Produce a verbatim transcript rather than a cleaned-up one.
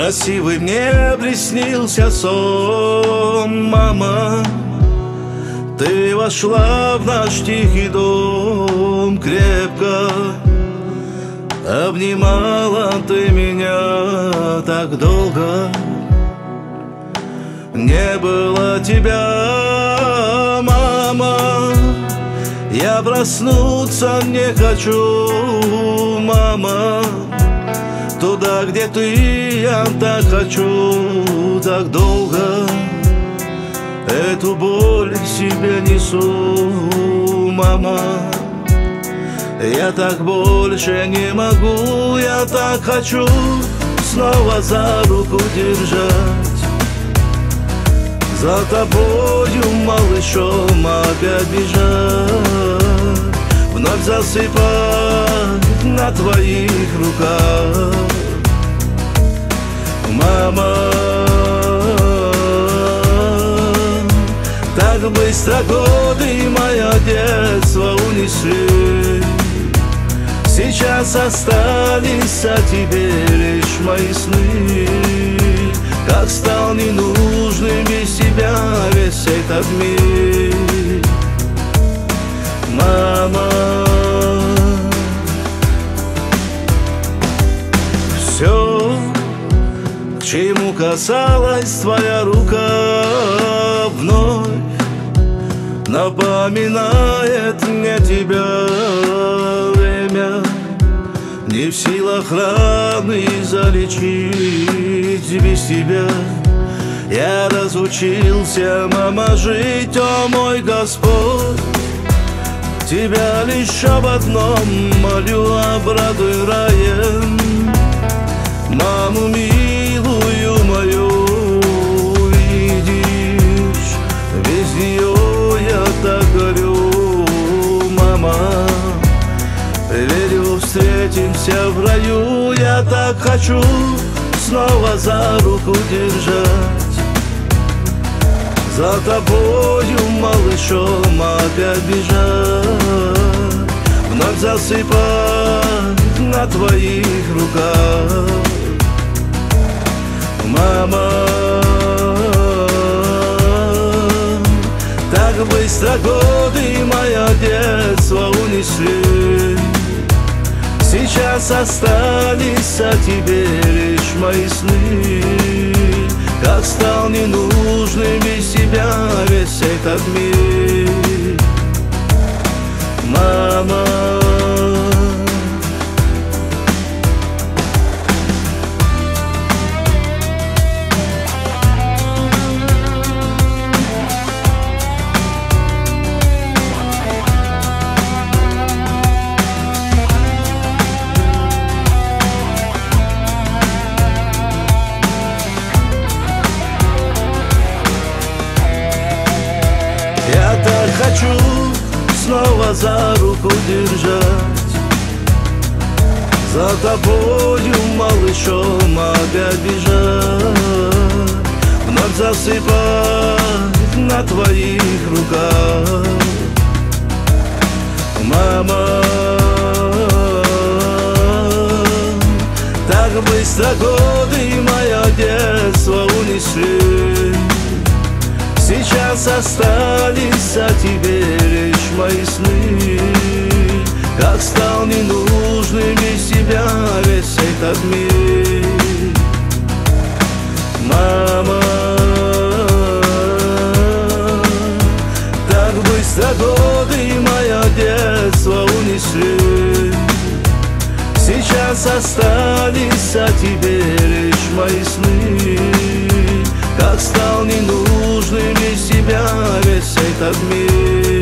Красивый мне приснился сон, мама. Ты вошла в наш тихий дом крепко, обнимала ты меня так долго. Не было тебя, мама, я проснуться не хочу, мама. Туда, где ты, я так хочу, так долго. Эту боль в себе несу, мама. Я так больше не могу, я так хочу снова за руку держать, за тобою, малышом, опять бежать, вновь засыпать на твоих руках, мама. Так быстро годы мое детство унесли. Сейчас остались от тебе лишь мои сны. Как стал ненужным без тебя весь этот мир, мама. Все, к чему касалась твоя рука, вновь напоминает мне тебя. Время не в силах раны залечить без тебя. Я разучился, мама, жить, о мой Господь. Тебя лишь об одном молю, обрадуй раем маму милую мою. Видишь, без нее я так горю, мама. Верю, встретимся в раю. Я так хочу снова за руку держать, за тобою, малышом, опять бежать, вновь засыпать на твоих руках, мама. Так быстро годы мое детство унесли. Сейчас остались от тебе лишь мои сны. Как стал ненужным без тебя весь этот мир, мама. Я так хочу снова за руку держать, за тобою, малышом, опять бежать, вновь засыпать на твоих руках, мама. Так быстро годы мое детство унесли. Сейчас остались от тебе лишь мои сны. Как стал ненужным без тебя весь этот мир, мама. Так быстро годы мое детство унесли. Сейчас остались от тебе лишь мои сны. Как стал ненужным без тебя весь этот мир.